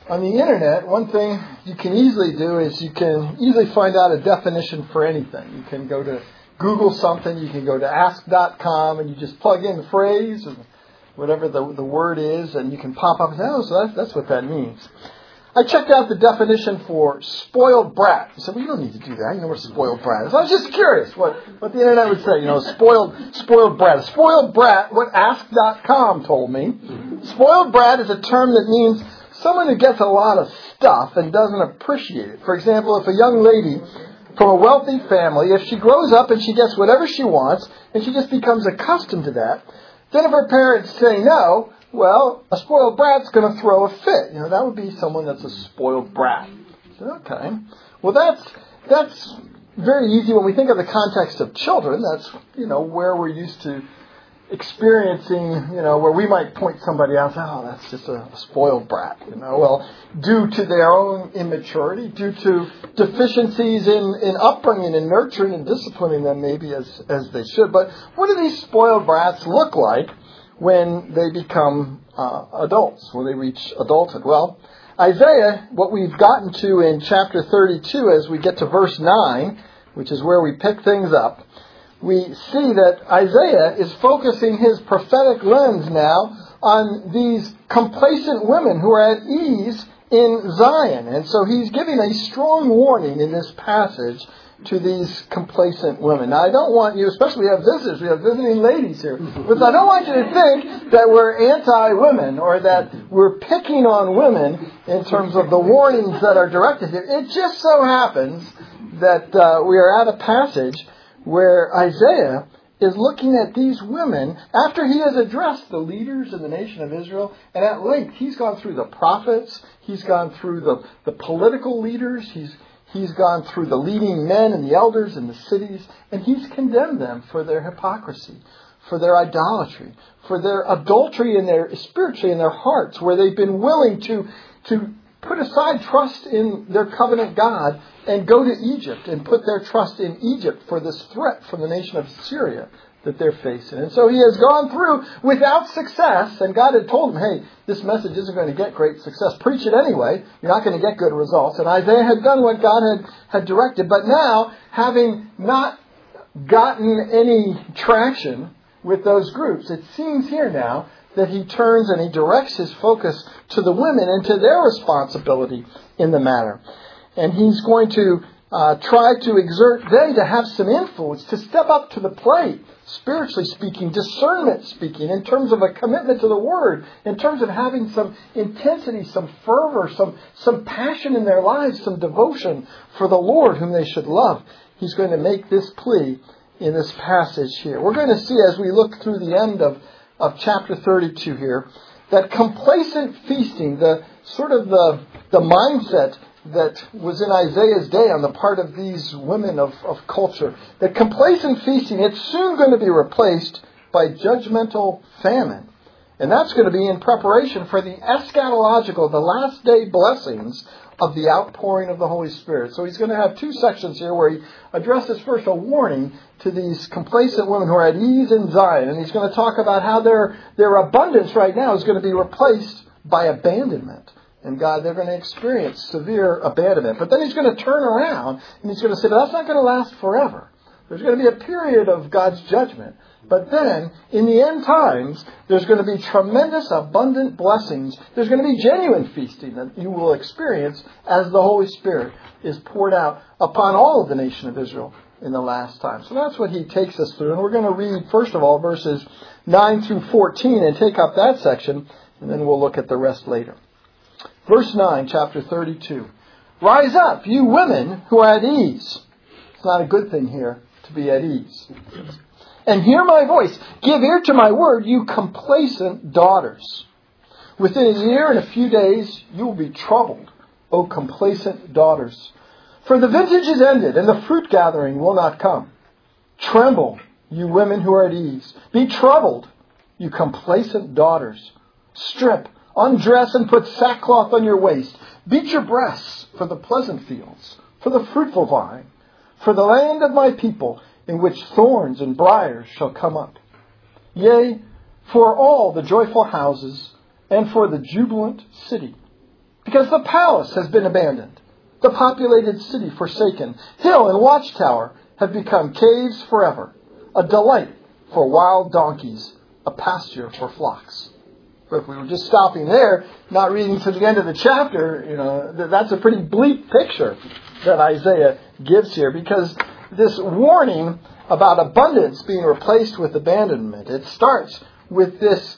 On the internet, one thing you can easily do is you can easily find out a definition for anything. You can go to Google something, you can go to ask.com, and you just plug in the phrase or whatever the word is, and you can pop up and say, oh, so that's what that means. I checked out the definition for spoiled brat. You said, well, you don't need to do that. You know what a spoiled brat is. I was just curious what the internet would say. Spoiled brat. Spoiled brat, what ask.com told me. Spoiled brat is a term that means someone who gets a lot of stuff and doesn't appreciate it. For example, if a young lady from a wealthy family, if she grows up and she gets whatever she wants and she just becomes accustomed to that, then if her parents say no, well, a spoiled brat's going to throw a fit. That would be someone that's a spoiled brat. Okay. Well, that's very easy when we think of the context of children. That's, where we're used to experiencing, where we might point somebody out, oh, that's just a spoiled brat. Well, due to their own immaturity, due to deficiencies in upbringing and nurturing and disciplining them maybe as they should. But what do these spoiled brats look like when they become adults, when they reach adulthood? Well, Isaiah, what we've gotten to in chapter 32 as we get to verse 9, which is where we pick things up, we see that Isaiah is focusing his prophetic lens now on these complacent women who are at ease in Zion. And so he's giving a strong warning in this passage to these complacent women. Now, I don't want you, especially we have visitors, we have visiting ladies here, but I don't want you to think that we're anti-women or that we're picking on women in terms of the warnings that are directed here. It just so happens that we are at a passage where Isaiah is looking at these women after he has addressed the leaders in the nation of Israel, and at length he's gone through the prophets, he's gone through the political leaders, He's gone through the leading men and the elders in the cities, and he's condemned them for their hypocrisy, for their idolatry, for their adultery spiritually in their hearts, where they've been willing to put aside trust in their covenant God and go to Egypt and put their trust in Egypt for this threat from the nation of Syria that they're facing. And so he has gone through without success, and God had told him, hey, this message isn't going to get great success. Preach it anyway. You're not going to get good results. And Isaiah had done what God had directed. But now, having not gotten any traction with those groups, it seems here now that he turns and he directs his focus to the women and to their responsibility in the matter. And he's going to try to exert them to have some influence, to step up to the plate, spiritually speaking, discernment speaking, in terms of a commitment to the Word, in terms of having some intensity, some fervor, some passion in their lives, some devotion for the Lord whom they should love. He's going to make this plea in this passage here. We're going to see as we look through the end of chapter 32 here, that complacent feasting, the mindset that was in Isaiah's day on the part of these women of culture. That complacent feasting, it's soon going to be replaced by judgmental famine. And that's going to be in preparation for the eschatological, the last day blessings of the outpouring of the Holy Spirit. So he's going to have two sections here where he addresses first a warning to these complacent women who are at ease in Zion. And he's going to talk about how their abundance right now is going to be replaced by abandonment. And God, they're going to experience severe abandonment. But then he's going to turn around and he's going to say, but that's not going to last forever. There's going to be a period of God's judgment. But then, in the end times, there's going to be tremendous, abundant blessings. There's going to be genuine feasting that you will experience as the Holy Spirit is poured out upon all of the nation of Israel in the last time. So that's what he takes us through. And we're going to read, first of all, verses 9 through 14 and take up that section, and then we'll look at the rest later. Verse 9, chapter 32. Rise up, you women who are at ease. It's not a good thing here to be at ease. And hear my voice. Give ear to my word, you complacent daughters. Within a year and a few days, you will be troubled, O complacent daughters. For the vintage is ended, and the fruit gathering will not come. Tremble, you women who are at ease. Be troubled, you complacent daughters. Strip, undress, and put sackcloth on your waist. Beat your breasts for the pleasant fields, for the fruitful vine, for the land of my people, in which thorns and briars shall come up. Yea, for all the joyful houses, and for the jubilant city. Because the palace has been abandoned, the populated city forsaken, hill and watchtower have become caves forever, a delight for wild donkeys, a pasture for flocks. But if we were just stopping there, not reading to the end of the chapter, that's a pretty bleak picture that Isaiah gives here, because this warning about abundance being replaced with abandonment, it starts with this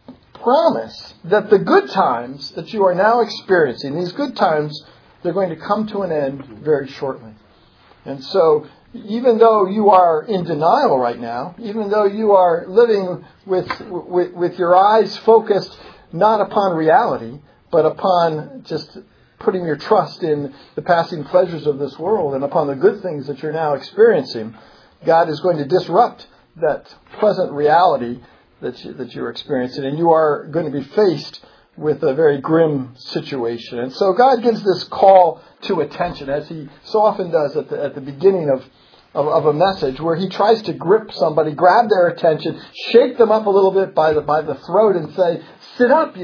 promise that the good times that you are now experiencing, these good times, they're going to come to an end very shortly. And so, even though you are in denial right now, even though you are living with your eyes focused not upon reality, but upon just putting your trust in the passing pleasures of this world and upon the good things that you're now experiencing, God is going to disrupt that pleasant reality that you're experiencing, and you are going to be faced with a very grim situation. And so God gives this call to attention, as he so often does at the beginning of a message, where he tries to grip somebody, grab their attention, shake them up a little bit by the throat and say, sit up,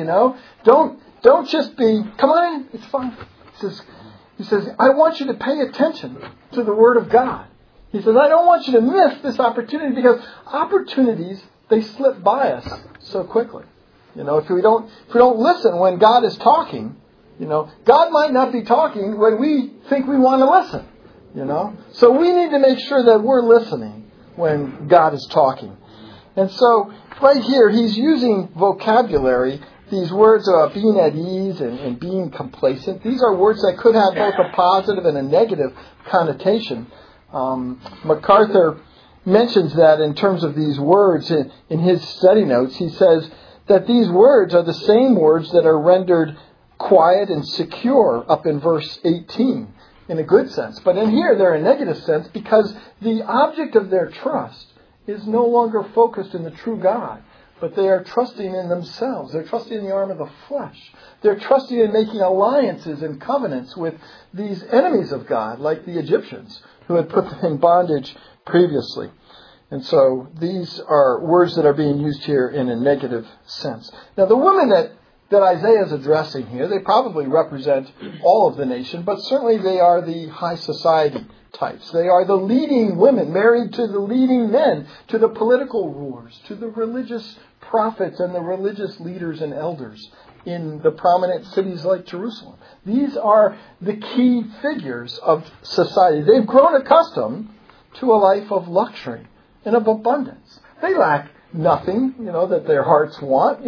Don't just be, come on, it's fine. He says, I want you to pay attention to the Word of God. He says, I don't want you to miss this opportunity, because opportunities, they slip by us so quickly. If we don't listen when God is talking, God might not be talking when we think we want to listen, So we need to make sure that we're listening when God is talking. And so right here, he's using vocabulary, these words about being at ease and being complacent. These are words that could have both a positive and a negative connotation. MacArthur mentions that in terms of these words in his study notes. He says that these words are the same words that are rendered quiet and secure up in verse 18 in a good sense. But in here they're a negative sense, because the object of their trust is no longer focused in the true God, but they are trusting in themselves. They're trusting in the arm of the flesh. They're trusting in making alliances and covenants with these enemies of God, like the Egyptians, who had put them in bondage previously. And so these are words that are being used here in a negative sense. Now, the women that Isaiah is addressing here, they probably represent all of the nation, but certainly they are the high society types. They are the leading women, married to the leading men, to the political rulers, to the religious prophets and the religious leaders and elders in the prominent cities like Jerusalem. These are the key figures of society. They've grown accustomed to a life of luxury and of abundance. They lack nothing, that their hearts want.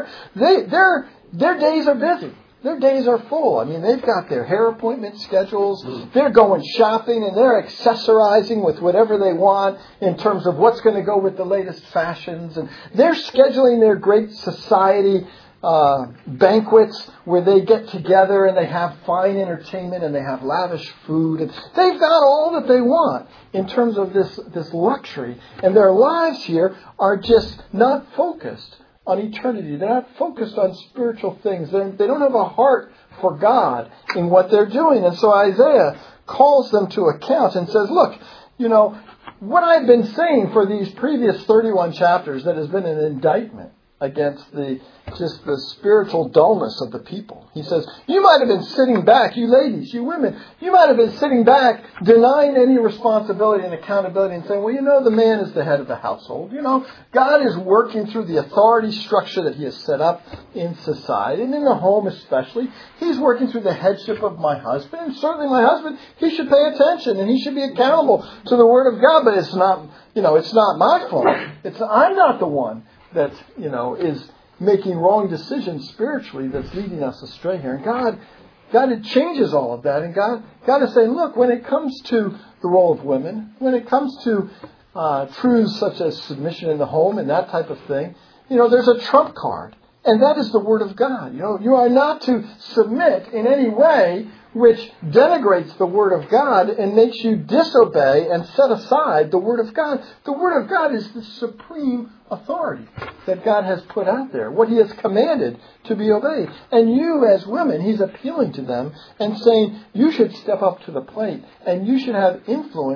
Their days are busy. Their days are full. I mean, they've got their hair appointment schedules. They're going shopping and they're accessorizing with whatever they want in terms of what's going to go with the latest fashions. And they're scheduling their great society banquets where they get together and they have fine entertainment and they have lavish food. And they've got all that they want in terms of this luxury. And their lives here are just not focused on eternity. They're not focused on spiritual things. They don't have a heart for God in what they're doing. And so Isaiah calls them to account and says, look, what I've been saying for these previous 31 chapters that has been an indictment against the spiritual dullness of the people. He says, you might have been sitting back, you ladies, you women, you might have been sitting back denying any responsibility and accountability and saying, well, the man is the head of the household. God is working through the authority structure that he has set up in society and in the home especially. He's working through the headship of my husband, and certainly my husband, he should pay attention and he should be accountable to the Word of God, but it's not, it's not my fault. I'm not the one that, is making wrong decisions spiritually that's leading us astray here. And God, it changes all of that. And God is saying, look, when it comes to the role of women, when it comes to truths such as submission in the home and that type of thing, there's a trump card. And that is the Word of God. You are not to submit in any way which denigrates the Word of God and makes you disobey and set aside the Word of God. The Word of God is the supreme authority that God has put out there, what He has commanded to be obeyed. And you as women, He's appealing to them and saying, you should step up to the plate and you should have influence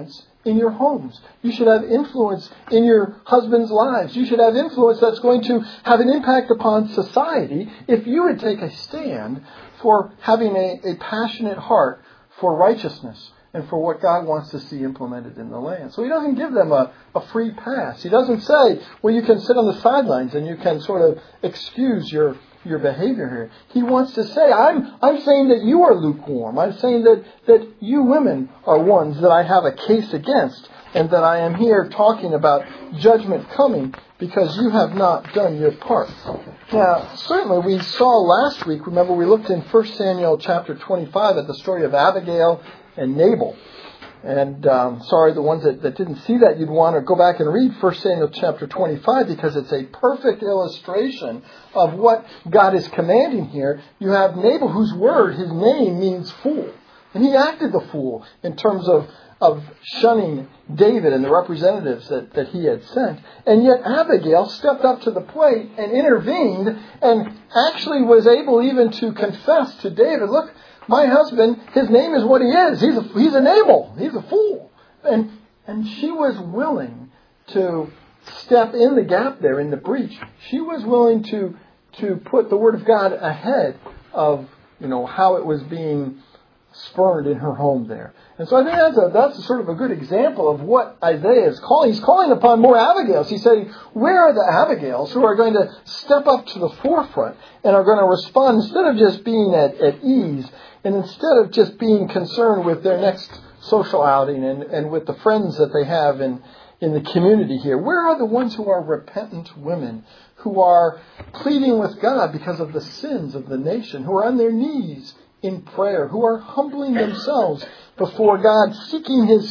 in your homes. You should have influence in your husband's lives. You should have influence that's going to have an impact upon society if you would take a stand for having a passionate heart for righteousness and for what God wants to see implemented in the land. So he doesn't give them a free pass. He doesn't say, well, you can sit on the sidelines and you can sort of excuse your behavior here. He wants to say, I'm saying that you are lukewarm. I'm saying that you women are ones that I have a case against, and that I am here talking about judgment coming because you have not done your part. Now, certainly we saw last week, remember we looked in 1 Samuel chapter 25 at the story of Abigail and Nabal. And the ones that didn't see that, you'd want to go back and read 1 Samuel chapter 25 because it's a perfect illustration of what God is commanding here. You have Nabal, whose word, his name means fool. And he acted the fool in terms of shunning David and the representatives that he had sent. And yet Abigail stepped up to the plate and intervened and actually was able even to confess to David, look, my husband, his name is what he is. He's a Nabal. He's a fool. And she was willing to step in the gap there, in the breach. She was willing to put the Word of God ahead of, how it was being spurned in her home there. And so I think that's sort of a good example of what Isaiah is calling. He's calling upon more Abigails. He's saying, where are the Abigails who are going to step up to the forefront and are going to respond instead of just being at ease and instead of just being concerned with their next social outing and with the friends that they have in the community here? Where are the ones who are repentant women, who are pleading with God because of the sins of the nation, who are on their knees in prayer, who are humbling themselves before God, seeking His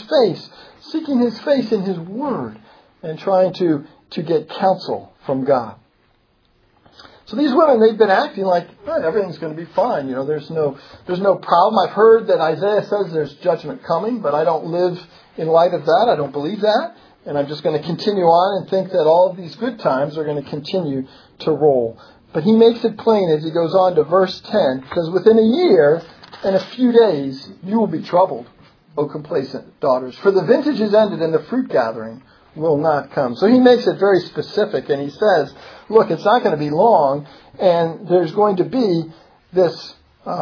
face in His Word, and trying to get counsel from God? So these women, they've been acting like everything's going to be fine. There's no problem. I've heard that Isaiah says there's judgment coming, but I don't live in light of that. I don't believe that. And I'm just going to continue on and think that all of these good times are going to continue to roll. But he makes it plain as he goes on to verse 10, because within a year and a few days you will be troubled, O complacent daughters, for the vintage is ended and the fruit gathering will not come. So he makes it very specific, and he says, look, it's not going to be long, and there's going to be this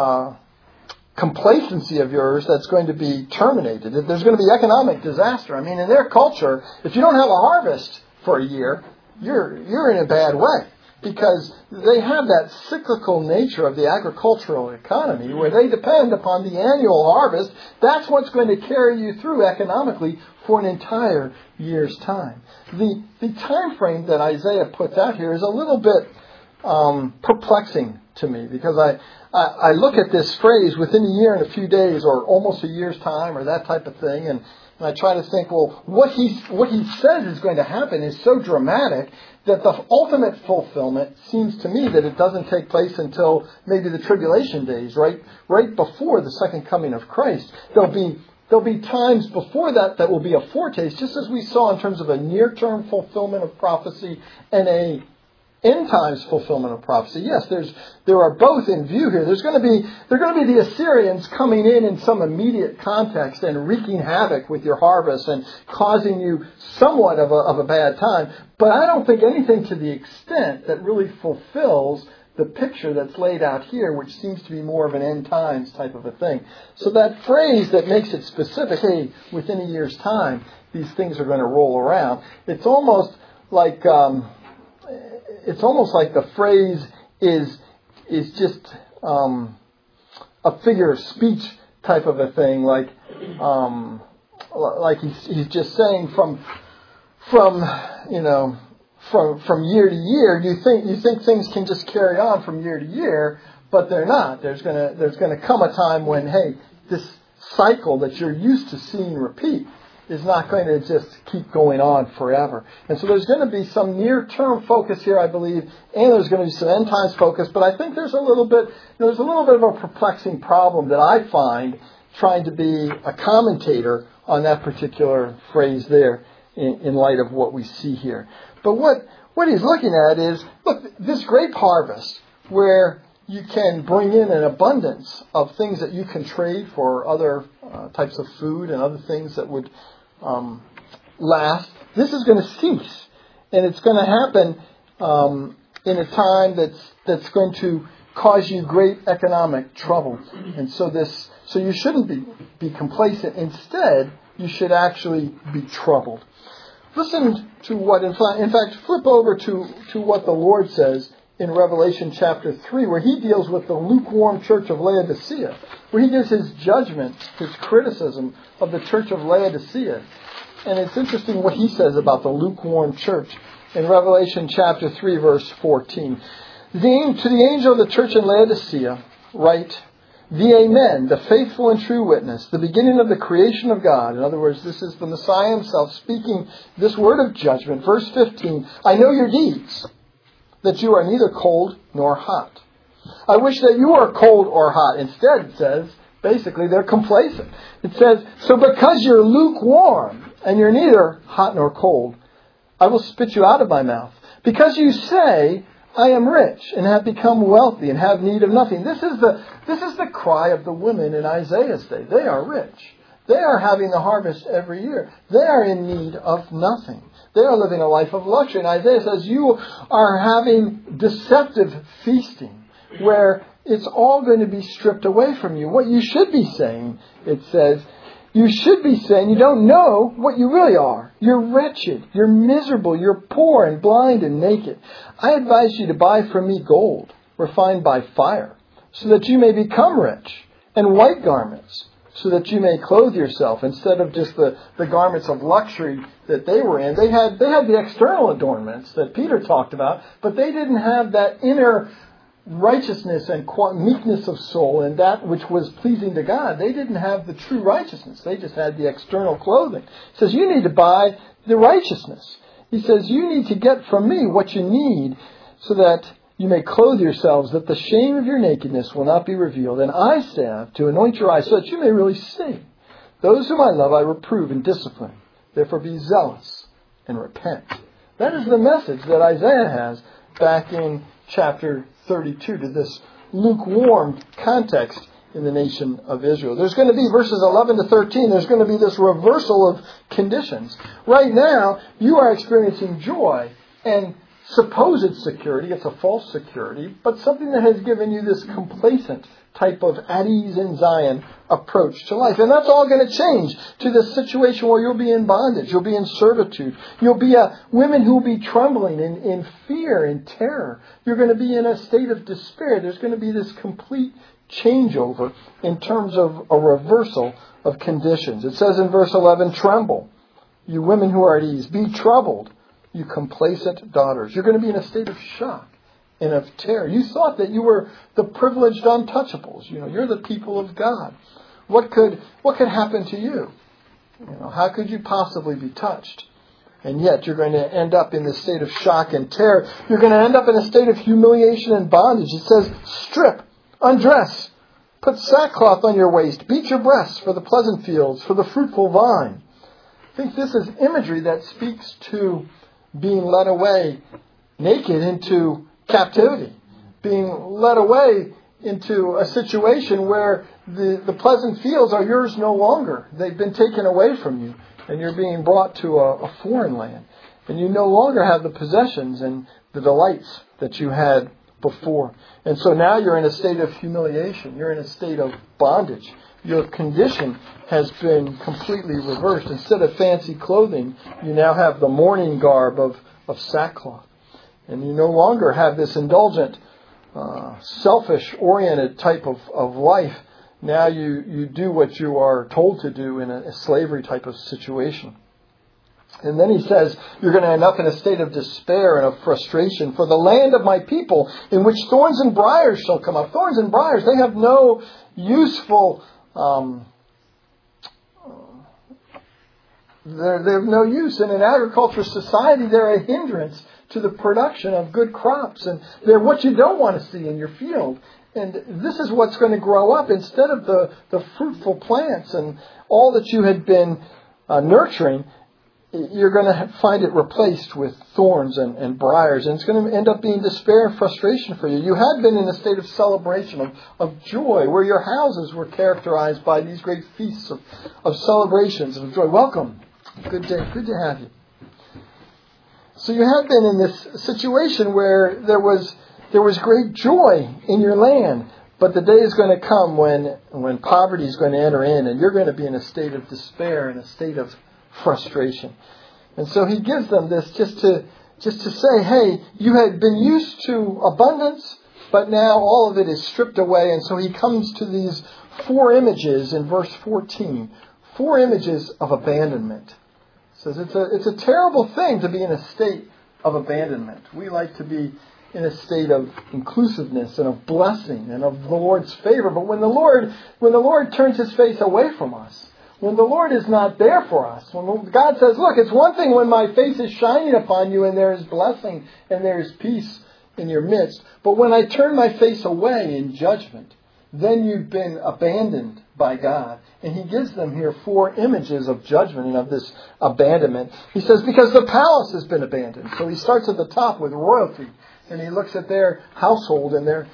complacency of yours that's going to be terminated. There's going to be economic disaster. I mean, in their culture, if you don't have a harvest for a year, you're in a bad way. Because they have that cyclical nature of the agricultural economy where they depend upon the annual harvest. That's what's going to carry you through economically for an entire year's time. The time frame that Isaiah puts out here is a little bit perplexing to me, because I look at this phrase, within a year and a few days, or almost a year's time, or that type of thing, and I try to think, well, what he says is going to happen is so dramatic that the ultimate fulfillment seems to me that it doesn't take place until maybe the tribulation days, right before the second coming of Christ. There'll be times before that will be a foretaste, just as we saw in terms of a near-term fulfillment of prophecy and a end times fulfillment of prophecy. Yes, there are both in view here. They're going to be the Assyrians coming in some immediate context and wreaking havoc with your harvest and causing you somewhat of a bad time. But I don't think anything to the extent that really fulfills the picture that's laid out here, which seems to be more of an end times type of a thing. So that phrase that makes it specific, hey, within a year's time, these things are going to roll around. It's almost like the phrase is just a figure of speech type of a thing, like he's just saying from year to year. You think things can just carry on from year to year, but they're not. There's gonna come a time when, hey, this cycle that you're used to seeing repeat is not going to just keep going on forever. And so there's going to be some near-term focus here, I believe, and there's going to be some end-times focus. But I think there's a little bit of a perplexing problem that I find trying to be a commentator on that particular phrase there in light of what we see here. But what he's looking at is, look, this grape harvest where you can bring in an abundance of things that you can trade for other types of food and other things that would last. This is going to cease. And it's going to happen in a time that's going to cause you great economic trouble. And so you shouldn't be complacent. Instead, you should actually be troubled. Listen to what, in fact, flip over to what the Lord says in Revelation chapter 3, where he deals with the lukewarm church of Laodicea, where he gives his judgment, his criticism of the church of Laodicea. And it's interesting what he says about the lukewarm church in Revelation chapter 3, verse 14. To the angel of the church in Laodicea, write, the Amen, the faithful and true witness, the beginning of the creation of God. In other words, this is the Messiah himself speaking this word of judgment. Verse 15, I know your deeds, that you are neither cold nor hot. I wish that you were cold or hot. Instead, it says, basically, they're complacent. It says, so because you're lukewarm and you're neither hot nor cold, I will spit you out of my mouth. Because you say, I am rich and have become wealthy and have need of nothing. This is the cry of the women in Isaiah's day. They are rich. They are having the harvest every year. They are in need of nothing. They are living a life of luxury. And Isaiah says, you are having deceptive feasting where it's all going to be stripped away from you. What you should be saying, it says, you should be saying you don't know what you really are. You're wretched. You're miserable. You're poor and blind and naked. I advise you to buy from me gold refined by fire so that you may become rich, and white garments so that you may clothe yourself instead of just the garments of luxury that they were in. They had the external adornments that Peter talked about, but they didn't have that inner righteousness and meekness of soul and that which was pleasing to God. They didn't have the true righteousness. They just had the external clothing. He says, you need to buy the righteousness. He says, you need to get from me what you need so that you may clothe yourselves, that the shame of your nakedness will not be revealed. And eye salve to anoint your eyes so that you may really see. Those whom I love I reprove and discipline. Therefore be zealous and repent. That is the message that Isaiah has back in chapter 32 to this lukewarm context in the nation of Israel. There's going to be, verses 11 to 13, there's going to be this reversal of conditions. Right now, you are experiencing joy and supposed security. It's a false security, but something that has given you this complacent type of at ease in Zion approach to life. And that's all going to change to this situation where you'll be in bondage. You'll be in servitude. You'll be women who will be trembling in fear and terror. You're going to be in a state of despair. There's going to be this complete changeover in terms of a reversal of conditions. It says in verse 11, tremble, you women who are at ease. Be troubled, you complacent daughters. You're going to be in a state of shock and of terror. You thought that you were the privileged untouchables. You're the people of God. What could happen to you? How could you possibly be touched? And yet you're going to end up in this state of shock and terror. You're going to end up in a state of humiliation and bondage. It says, strip, undress, put sackcloth on your waist, beat your breasts for the pleasant fields, for the fruitful vine. I think this is imagery that speaks to being led away naked into captivity, being led away into a situation where the pleasant fields are yours no longer. They've been taken away from you, and you're being brought to a foreign land. And you no longer have the possessions and the delights that you had before. And so now you're in a state of humiliation. You're in a state of bondage. Your condition has been completely reversed. Instead of fancy clothing, you now have the mourning garb of sackcloth. And you no longer have this indulgent, selfish-oriented type of life. Now you do what you are told to do in a slavery type of situation. And then he says, you're going to end up in a state of despair and of frustration for the land of my people, in which thorns and briars shall come up. Thorns and briars, they have no useful, they have no use. In an agricultural society, they're a hindrance to the production of good crops. And they're what you don't want to see in your field. And this is what's going to grow up instead of the fruitful plants and all that you had been nurturing. You're going to find it replaced with thorns and briars. And it's going to end up being despair and frustration for you. You had been in a state of celebration, of joy, where your houses were characterized by these great feasts of celebrations and of joy. Welcome. Good to have you. So you have been in this situation where there was great joy in your land, but the day is going to come when poverty is going to enter in, and you're going to be in a state of despair, in a state of frustration. And so he gives them this just to say, hey, you had been used to abundance, but now all of it is stripped away. And so he comes to these 4 images in verse 14, 4 images of abandonment. He says it's a terrible thing to be in a state of abandonment. We like to be in a state of inclusiveness and of blessing and of the Lord's favor. But when the Lord turns his face away from us, when the Lord is not there for us, when God says, look, it's one thing when my face is shining upon you and there is blessing and there is peace in your midst, but when I turn my face away in judgment, then you've been abandoned by God. And he gives them here 4 images of judgment and of this abandonment. He says, because the palace has been abandoned. So he starts at the top with royalty, and he looks at their household and their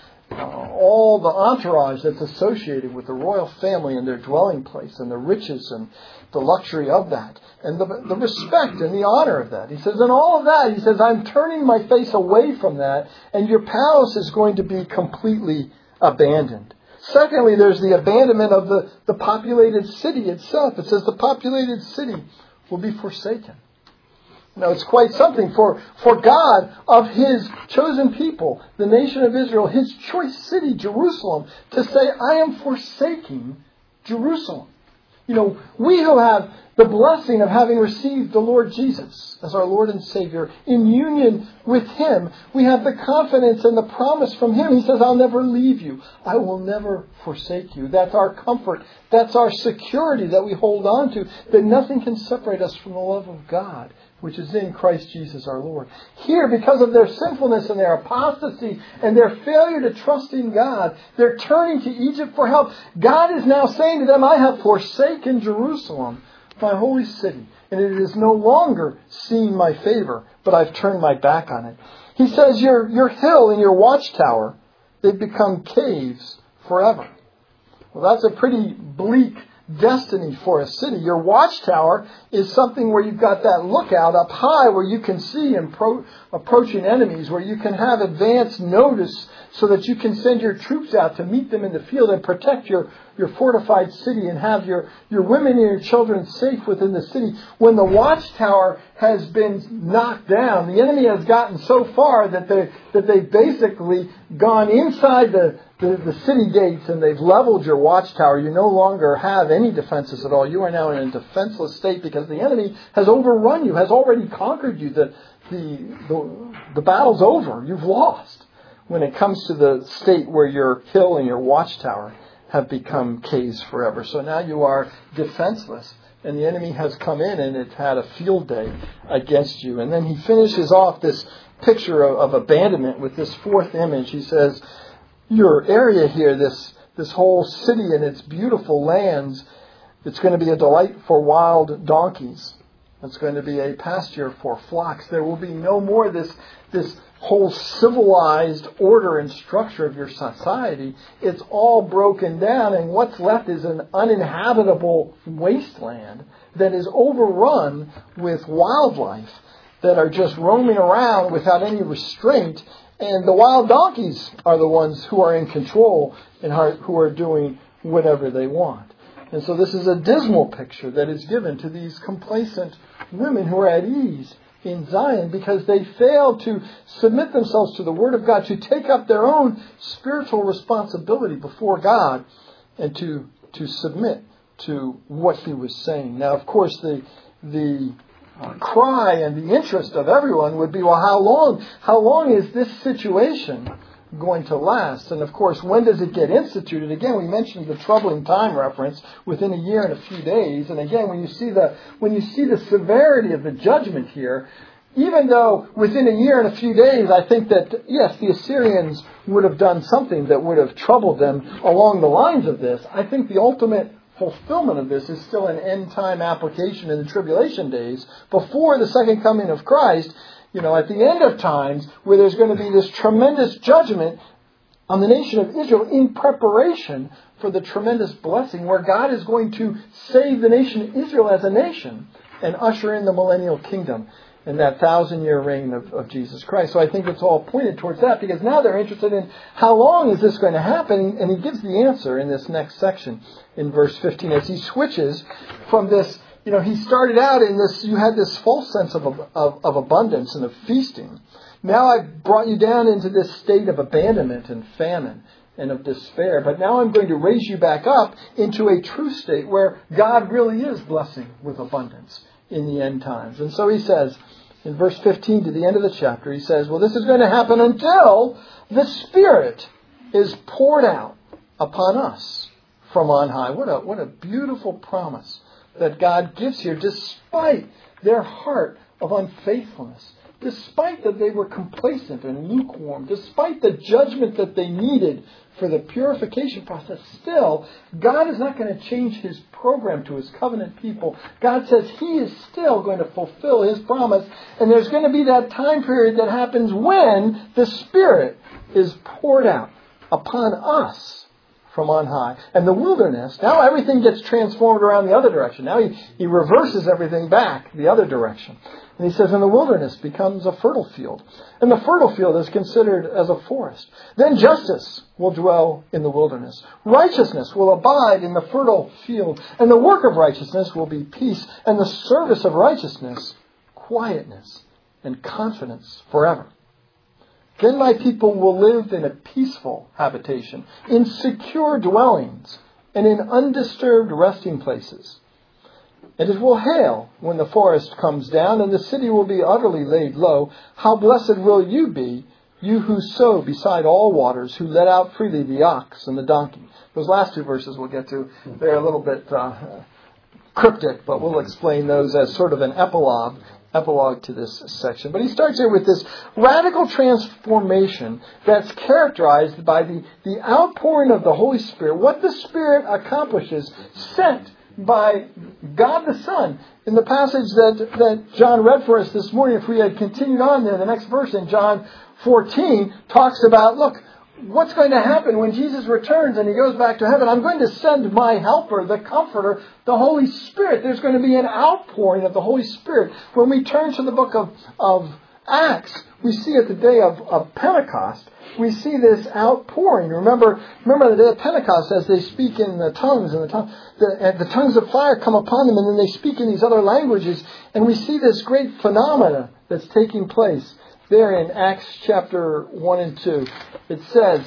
all the entourage that's associated with the royal family and their dwelling place and the riches and the luxury of that and the respect and the honor of that. He says, and all of that, he says, I'm turning my face away from that, and your palace is going to be completely abandoned. Secondly, there's the abandonment of the populated city itself. It says the populated city will be forsaken. Now, it's quite something for God of his chosen people, the nation of Israel, his choice city, Jerusalem, to say, I am forsaking Jerusalem. You know, we who have the blessing of having received the Lord Jesus as our Lord and Savior in union with him, we have the confidence and the promise from him. He says, I'll never leave you. I will never forsake you. That's our comfort. That's our security that we hold on to, that nothing can separate us from the love of God, which is in Christ Jesus our Lord. Here, because of their sinfulness and their apostasy and their failure to trust in God, they're turning to Egypt for help. God is now saying to them, I have forsaken Jerusalem, my holy city, and it is no longer seeing my favor, but I've turned my back on it. He says, your hill and your watchtower, they've become caves forever. Well, that's a pretty bleak destiny for a city. Your watchtower is something where you've got that lookout up high where you can see approaching enemies, where you can have advance notice so that you can send your troops out to meet them in the field and protect your fortified city and have your women and your children safe within the city. When the watchtower has been knocked down, the enemy has gotten so far that they've basically gone inside the city gates and they've leveled your watchtower. You no longer have any defenses at all. You are now in a defenseless state because the enemy has overrun you, has already conquered you. The battle's over. You've lost when it comes to the state where your hill and your watchtower have become caves forever. So now you are defenseless, and the enemy has come in and it's had a field day against you. And then he finishes off this picture of abandonment with this 4th image. He says, your area here, this whole city and its beautiful lands, it's going to be a delight for wild donkeys. It's going to be a pasture for flocks. There will be no more this whole civilized order and structure of your society. It's all broken down, and what's left is an uninhabitable wasteland that is overrun with wildlife that are just roaming around without any restraint. And the wild donkeys are the ones who are in control and who are doing whatever they want. And so this is a dismal picture that is given to these complacent women who are at ease in Zion because they fail to submit themselves to the Word of God, to take up their own spiritual responsibility before God and to submit to what He was saying. Now, of course, the cry and the interest of everyone would be, well, how long is this situation going to last? And of course, when does it get instituted? Again, we mentioned the troubling time reference, within a year and a few days. And again, when you see the severity of the judgment here, even though within a year and a few days, I think that, yes, the Assyrians would have done something that would have troubled them along the lines of this, I think the ultimate fulfillment of this is still an end-time application in the tribulation days before the second coming of Christ, at the end of times, where there's going to be this tremendous judgment on the nation of Israel in preparation for the tremendous blessing where God is going to save the nation of Israel as a nation and usher in the millennial kingdom and that 1,000-year reign of Jesus Christ. So I think it's all pointed towards that, because now they're interested in how long is this going to happen, and he gives the answer in this next section in verse 15 as he switches from this. He started out in this, you had this false sense of abundance and of feasting. Now I've brought you down into this state of abandonment and famine and of despair. But now I'm going to raise you back up into a true state where God really is blessing with abundance in the end times. And so he says, in verse 15 to the end of the chapter, he says, well, this is going to happen until the Spirit is poured out upon us from on high. What a beautiful promise that God gives here, despite their heart of unfaithfulness, despite that they were complacent and lukewarm, despite the judgment that they needed for the purification process. Still, God is not going to change His program to His covenant people. God says He is still going to fulfill His promise, and there's going to be that time period that happens when the Spirit is poured out upon us from on high. And the wilderness, now everything gets transformed around the other direction. Now he reverses everything back the other direction. And he says, and the wilderness becomes a fertile field. And the fertile field is considered as a forest. Then justice will dwell in the wilderness. Righteousness will abide in the fertile field. And the work of righteousness will be peace. And the service of righteousness, quietness and confidence forever. Then my people will live in a peaceful habitation, in secure dwellings, and in undisturbed resting places. And it will hail when the forest comes down, and the city will be utterly laid low. How blessed will you be, you who sow beside all waters, who let out freely the ox and the donkey. Those last two verses we'll get to, they're a little bit cryptic, but we'll explain those as sort of an epilogue to this section. But he starts here with this radical transformation that's characterized by the outpouring of the Holy Spirit, what the Spirit accomplishes, sent by God the Son. In the passage that John read for us this morning, if we had continued on there, the next verse in John 14 talks about, look, what's going to happen when Jesus returns and He goes back to heaven? I'm going to send my helper, the Comforter, the Holy Spirit. There's going to be an outpouring of the Holy Spirit. When we turn to the book of Acts, we see at the day of Pentecost, we see this outpouring. Remember the day of Pentecost, as they speak in the tongues, and the tongues of fire come upon them, and then they speak in these other languages, and we see this great phenomena that's taking place there in Acts chapter 1 and 2. It says,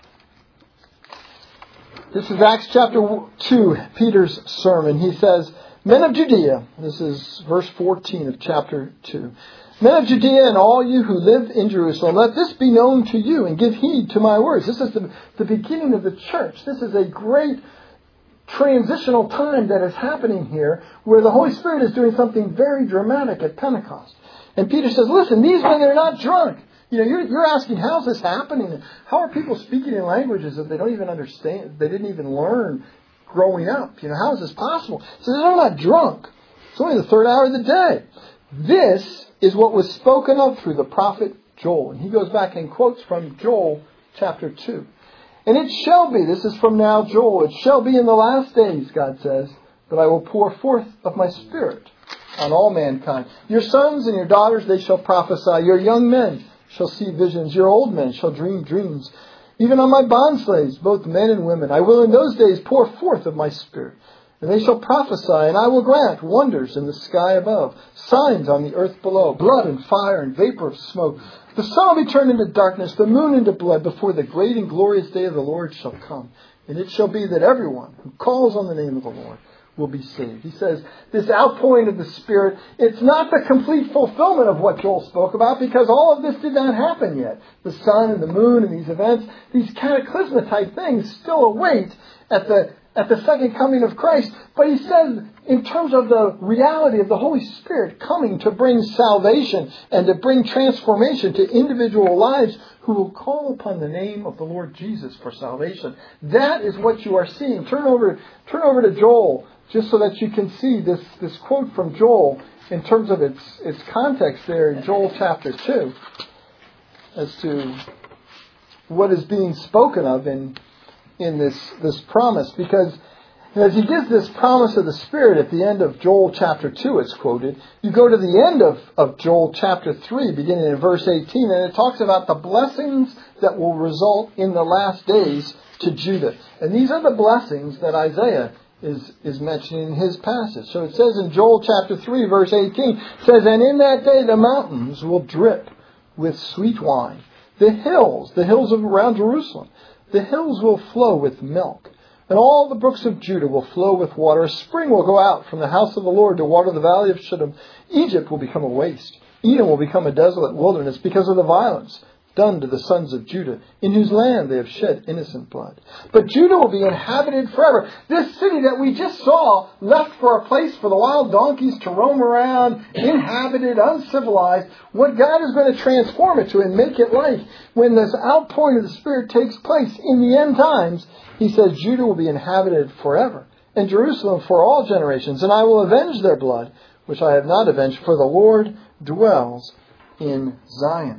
this is Acts chapter 2, Peter's sermon. He says, Men of Judea, this is verse 14 of chapter 2. Men of Judea and all you who live in Jerusalem, let this be known to you and give heed to my words. This is the beginning of the church. This is a great transitional time that is happening here where the Holy Spirit is doing something very dramatic at Pentecost. And Peter says, listen, these men are not drunk. You're asking, how's this happening? How are people speaking in languages that they don't even understand? They didn't even learn growing up. How is this possible? So they're not drunk. It's only the third hour of the day. This is what was spoken of through the prophet Joel. And he goes back and quotes from Joel chapter 2. And it shall be, this is from now Joel, it shall be in the last days, God says, that I will pour forth of my Spirit on all mankind. Your sons and your daughters, they shall prophesy. Your young men shall see visions. Your old men shall dream dreams. Even on my bondslaves, both men and women, I will in those days pour forth of my Spirit. And they shall prophesy, and I will grant wonders in the sky above, signs on the earth below, blood and fire and vapor of smoke. The sun will be turned into darkness, the moon into blood, before the great and glorious day of the Lord shall come. And it shall be that everyone who calls on the name of the Lord will be saved. He says this outpouring of the Spirit, it's not the complete fulfillment of what Joel spoke about, because all of this did not happen yet. The sun and the moon and these events, these cataclysmic type things still await at the second coming of Christ. But he says, in terms of the reality of the Holy Spirit coming to bring salvation and to bring transformation to individual lives who will call upon the name of the Lord Jesus for salvation. That is what you are seeing. Turn over to Joel, just so that you can see this quote from Joel in terms of its context there in Joel chapter 2 as to what is being spoken of in this promise. Because And as he gives this promise of the Spirit at the end of Joel chapter 2, it's quoted, you go to the end of Joel chapter 3, beginning in verse 18, and it talks about the blessings that will result in the last days to Judah. And these are the blessings that Isaiah is mentioning in his passage. So it says in Joel chapter 3, verse 18, it says, "And in that day the mountains will drip with sweet wine. The hills around Jerusalem, the hills will flow with milk. And all the brooks of Judah will flow with water. A spring will go out from the house of the Lord to water the valley of Shittim. Egypt will become a waste. Edom will become a desolate wilderness because of the violence done to the sons of Judah, in whose land they have shed innocent blood. But Judah will be inhabited forever." This city that we just saw, left for a place for the wild donkeys to roam around, inhabited, uncivilized, what God is going to transform it to and make it like when this outpouring of the Spirit takes place in the end times, he says Judah will be inhabited forever, and Jerusalem for all generations. "And I will avenge their blood, which I have not avenged, for the Lord dwells in Zion."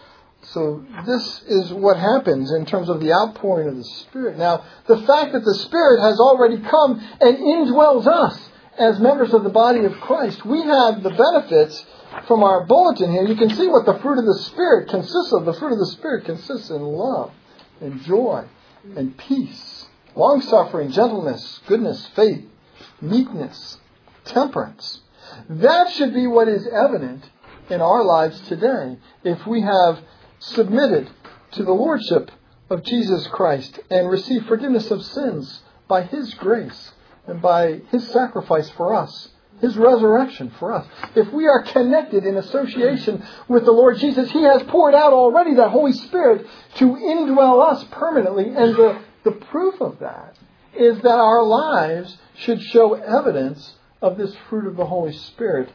So this is what happens in terms of the outpouring of the Spirit. Now, the fact that the Spirit has already come and indwells us as members of the body of Christ, we have the benefits from our bulletin here. You can see what the fruit of the Spirit consists of. The fruit of the Spirit consists in love and joy and peace, long-suffering, gentleness, goodness, faith, meekness, temperance. That should be what is evident in our lives today if we have submitted to the Lordship of Jesus Christ and received forgiveness of sins by His grace and by His sacrifice for us, His resurrection for us. If we are connected in association with the Lord Jesus, He has poured out already that Holy Spirit to indwell us permanently. And the proof of that is that our lives should show evidence of this fruit of the Holy Spirit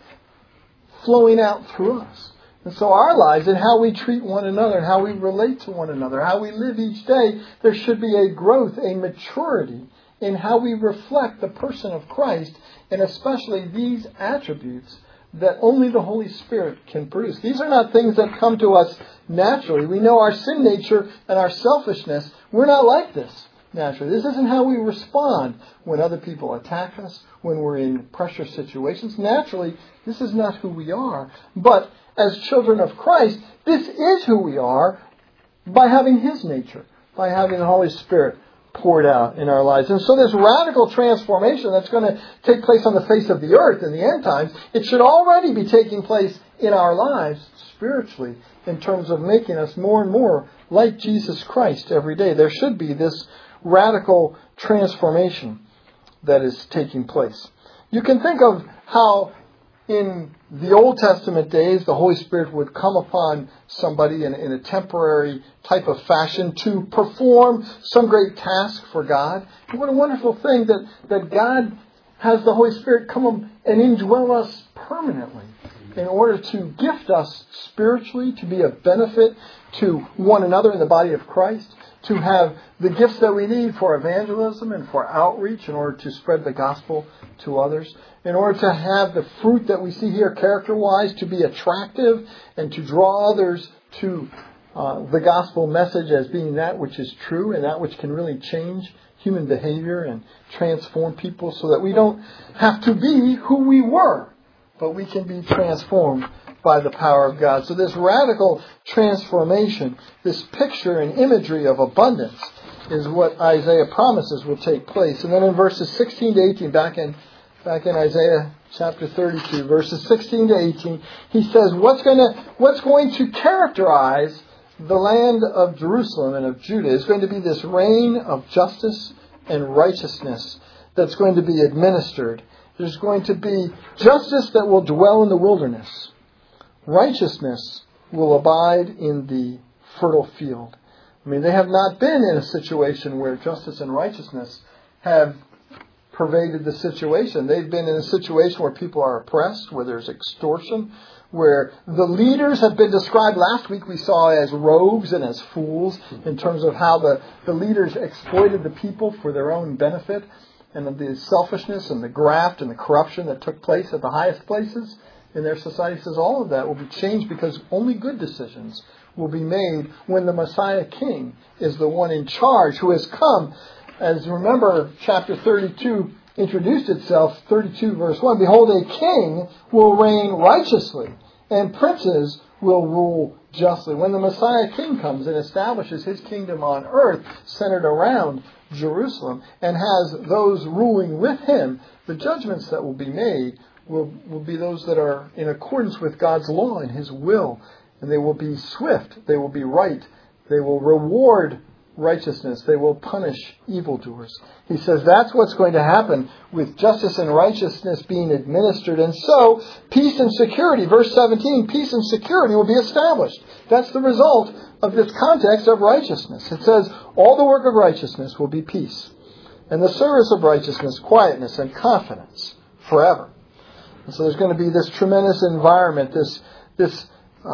flowing out through us. And so our lives and how we treat one another and how we relate to one another, how we live each day, there should be a growth, a maturity in how we reflect the person of Christ, and especially these attributes that only the Holy Spirit can produce. These are not things that come to us naturally. We know our sin nature and our selfishness. We're not like this naturally. This isn't how we respond when other people attack us, when we're in pressure situations. Naturally, this is not who we are. But as children of Christ, this is who we are by having His nature, by having the Holy Spirit poured out in our lives. And so this radical transformation that's going to take place on the face of the earth in the end times, it should already be taking place in our lives spiritually in terms of making us more and more like Jesus Christ every day. There should be this radical transformation that is taking place. You can think of how in the Old Testament days, the Holy Spirit would come upon somebody in a temporary type of fashion to perform some great task for God. And what a wonderful thing that God has the Holy Spirit come and indwell us permanently in order to gift us spiritually, to be of benefit to one another in the body of Christ, to have the gifts that we need for evangelism and for outreach in order to spread the gospel to others, in order to have the fruit that we see here character-wise to be attractive and to draw others to the gospel message as being that which is true and that which can really change human behavior and transform people so that we don't have to be who we were, but we can be transformed by the power of God. So this radical transformation, this picture and imagery of abundance is what Isaiah promises will take place. And then in verses 16 to 18, back in Isaiah chapter 32, verses 16 to 18, he says what's going to characterize the land of Jerusalem and of Judah is going to be this reign of justice and righteousness that's going to be administered. There's going to be justice that will dwell in the wilderness. Righteousness will abide in the fertile field. I mean, they have not been in a situation where justice and righteousness have pervaded the situation. They've been in a situation where people are oppressed, where there's extortion, where the leaders have been described last week we saw as rogues and as fools in terms of how the leaders exploited the people for their own benefit, and the selfishness and the graft and the corruption that took place at the highest places in their society. Says all of that will be changed because only good decisions will be made when the Messiah King is the one in charge who has come as you remember, chapter 32 introduced itself, 32 verse 1, behold, a king will reign righteously, and princes will rule justly. When the Messiah King comes and establishes his kingdom on earth, centered around Jerusalem, and has those ruling with him, the judgments that will be made will be those that are in accordance with God's law and his will. And they will be swift, they will be right, they will reward righteousness, they will punish evildoers. He says that's what's going to happen with justice and righteousness being administered. And so, peace and security, verse 17, peace and security will be established. That's the result of this context of righteousness. It says, all the work of righteousness will be peace, and the service of righteousness, quietness and confidence forever. And so there's going to be this tremendous environment, this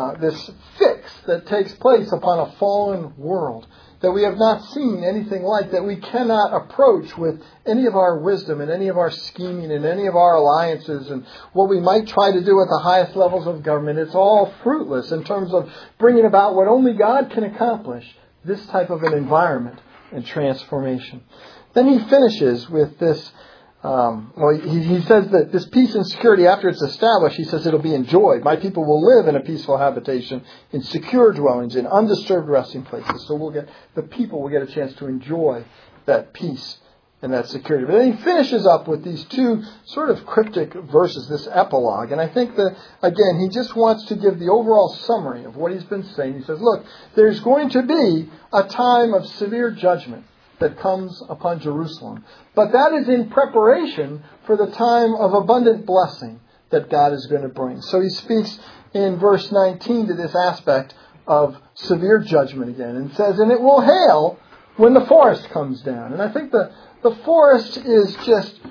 fix that takes place upon a fallen world that we have not seen anything like, that we cannot approach with any of our wisdom and any of our scheming and any of our alliances and what we might try to do at the highest levels of government. It's all fruitless in terms of bringing about what only God can accomplish, this type of an environment and transformation. Then he finishes with this. He says that this peace and security, after it's established, he says it'll be enjoyed. My people will live in a peaceful habitation, in secure dwellings, in undisturbed resting places. So the people will get a chance to enjoy that peace and that security. But then he finishes up with these two sort of cryptic verses, this epilogue. And I think that, again, he just wants to give the overall summary of what he's been saying. He says, look, there's going to be a time of severe judgment that comes upon Jerusalem. But that is in preparation for the time of abundant blessing that God is going to bring. So he speaks in verse 19 to this aspect of severe judgment again, and says, and it will hail when the forest comes down. And I think the forest is just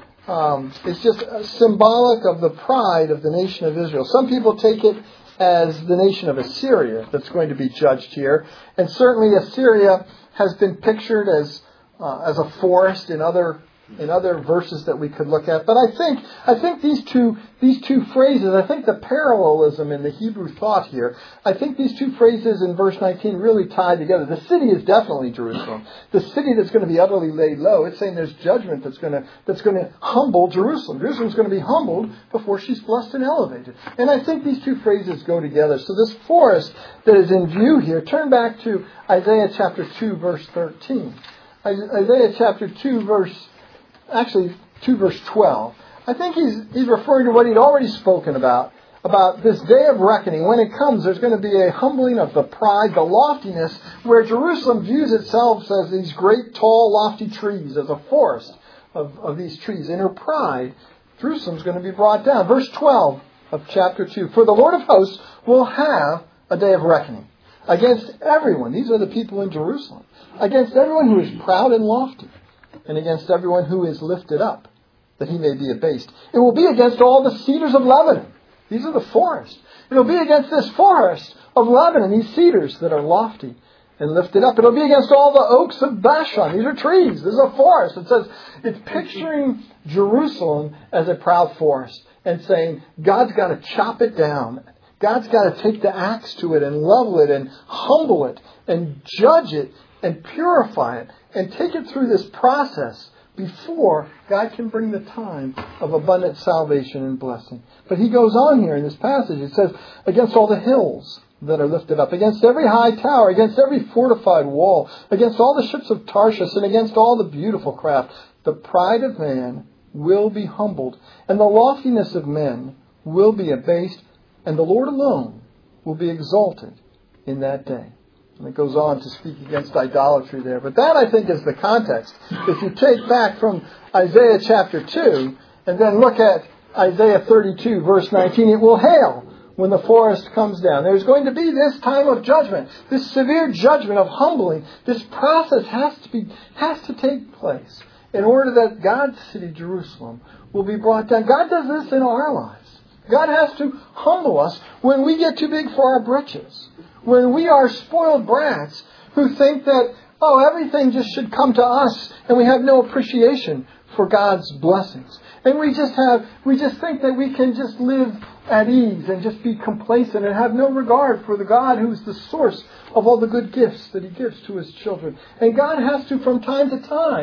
symbolic of the pride of the nation of Israel. Some people take it as the nation of Assyria that's going to be judged here. And certainly Assyria has been pictured as a forest in other verses that we could look at. But I think these two phrases, I think the parallelism in the Hebrew thought here, I think these two phrases in verse 19 really tie together. The city is definitely Jerusalem. The city that's going to be utterly laid low. It's saying there's judgment that's going to humble Jerusalem. Jerusalem's going to be humbled before she's blessed and elevated. And I think these two phrases go together. So this forest that is in view here, turn back to Isaiah chapter 2, verse 13. Isaiah chapter 2, verse 12. I think he's referring to what he'd already spoken about this day of reckoning. When it comes, there's going to be a humbling of the pride, the loftiness, where Jerusalem views itself as these great, tall, lofty trees, as a forest of these trees. In her pride, Jerusalem's going to be brought down. Verse 12 of chapter 2. For the Lord of hosts will have a day of reckoning against everyone. These are the people in Jerusalem. Against everyone who is proud and lofty, and against everyone who is lifted up, that he may be abased. It will be against all the cedars of Lebanon. These are the forests. It will be against this forest of Lebanon, these cedars that are lofty and lifted up. It will be against all the oaks of Bashan. These are trees. This is a forest. It says it's picturing Jerusalem as a proud forest and saying God's got to chop it down. God's got to take the axe to it and level it and humble it and judge it and purify it and take it through this process before God can bring the time of abundant salvation and blessing. But he goes on here in this passage. It says, against all the hills that are lifted up, against every high tower, against every fortified wall, against all the ships of Tarshish, and against all the beautiful craft, the pride of man will be humbled, and the loftiness of men will be abased, and the Lord alone will be exalted in that day. And it goes on to speak against idolatry there. But that, I think, is the context. If you take back from Isaiah chapter 2 and then look at Isaiah 32, verse 19, it will hail when the forest comes down. There's going to be this time of judgment, this severe judgment of humbling. This process has to take place in order that God's city, Jerusalem, will be brought down. God does this in our lives. God has to humble us when we get too big for our britches. When we are spoiled brats who think that, everything just should come to us and we have no appreciation for God's blessings. And we just think that we can just live at ease and just be complacent and have no regard for the God who's the source of all the good gifts that he gives to his children. And God has to, from time to time,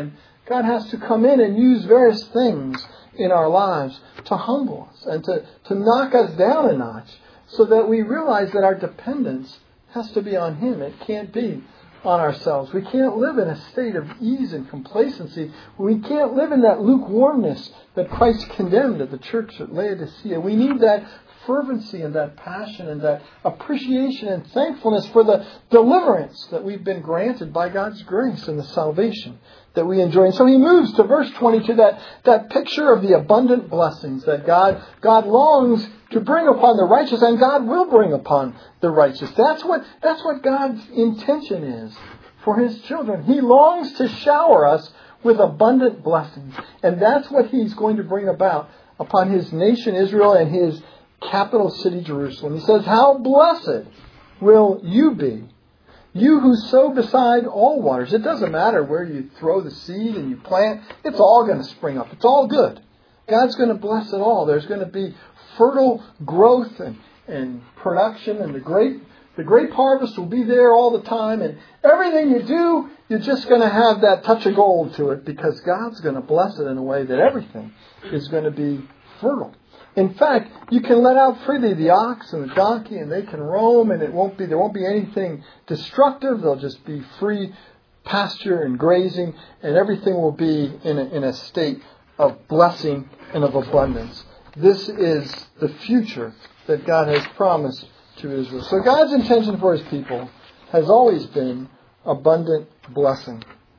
God has to come in and use various things in our lives to humble us and to knock us down a notch so that we realize that our dependence has to be on Him. It can't be on ourselves. We can't live in a state of ease and complacency. We can't live in that lukewarmness that Christ condemned at the church at Laodicea. We need that fervency and that passion and that appreciation and thankfulness for the deliverance that we've been granted by God's grace and the salvation that we enjoy. And so he moves to verse 22, that picture of the abundant blessings that God longs to bring upon the righteous, and God will bring upon the righteous. That's what God's intention is for His children. He longs to shower us with abundant blessings. And that's what He's going to bring about upon His nation Israel and His capital city Jerusalem. He says, "How blessed will you be, you who sow beside all waters." It doesn't matter where you throw the seed and you plant. It's all going to spring up. It's all good. God's going to bless it all. There's going to be fertile growth and production, and the great harvest will be there all the time. And everything you do, you're just going to have that touch of gold to it, because God's going to bless it in a way that everything is going to be fertile. In fact, you can let out freely the ox and the donkey, and they can roam, and there won't be anything destructive. They'll just be free pasture and grazing, and everything will be in a state of blessing and of abundance. This is the future that God has promised to Israel. So God's intention for His people has always been abundant blessing.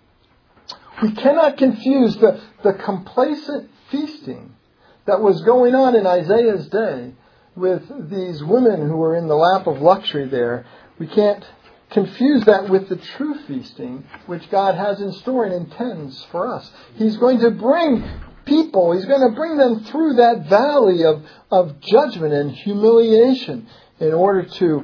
We cannot confuse the complacent feasting that was going on in Isaiah's day with these women who were in the lap of luxury there. We can't confuse that with the true feasting which God has in store and intends for us. He's going to bring people, He's going to bring them through that valley of judgment and humiliation in order to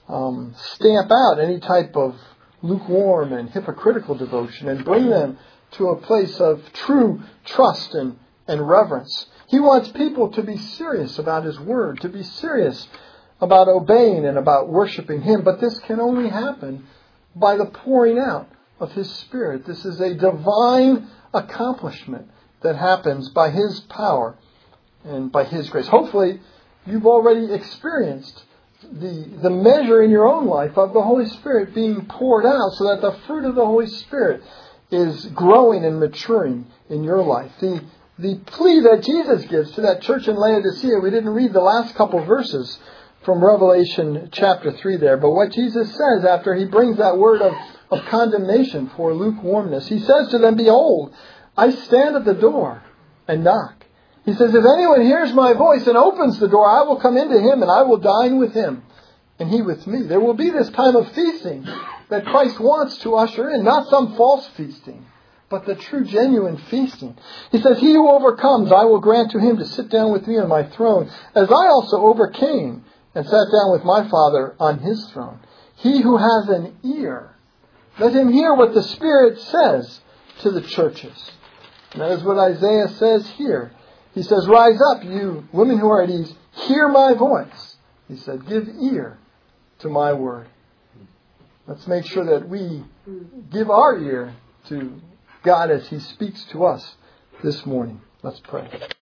stamp out any type of lukewarm and hypocritical devotion and bring them to a place of true trust and reverence. He wants people to be serious about His Word, to be serious about obeying and about worshiping Him. But this can only happen by the pouring out of His Spirit. This is a divine accomplishment that happens by His power and by His grace. Hopefully, you've already experienced the measure in your own life of the Holy Spirit being poured out so that the fruit of the Holy Spirit is growing and maturing in your life. The plea that Jesus gives to that church in Laodicea, we didn't read the last couple verses from Revelation chapter 3 there, but what Jesus says after He brings that word of condemnation for lukewarmness, He says to them, "Behold, I stand at the door and knock." He says, "If anyone hears my voice and opens the door, I will come into him and I will dine with him and he with me." There will be this time of feasting that Christ wants to usher in, not some false feasting, but the true, genuine feasting. He says, "He who overcomes, I will grant to him to sit down with me on my throne, as I also overcame and sat down with my Father on His throne. He who has an ear, let him hear what the Spirit says to the churches." And that is what Isaiah says here. He says, "Rise up, you women who are at ease, hear my voice." He said, "Give ear to my word." Let's make sure that we give our ear to God as He speaks to us this morning. Let's pray.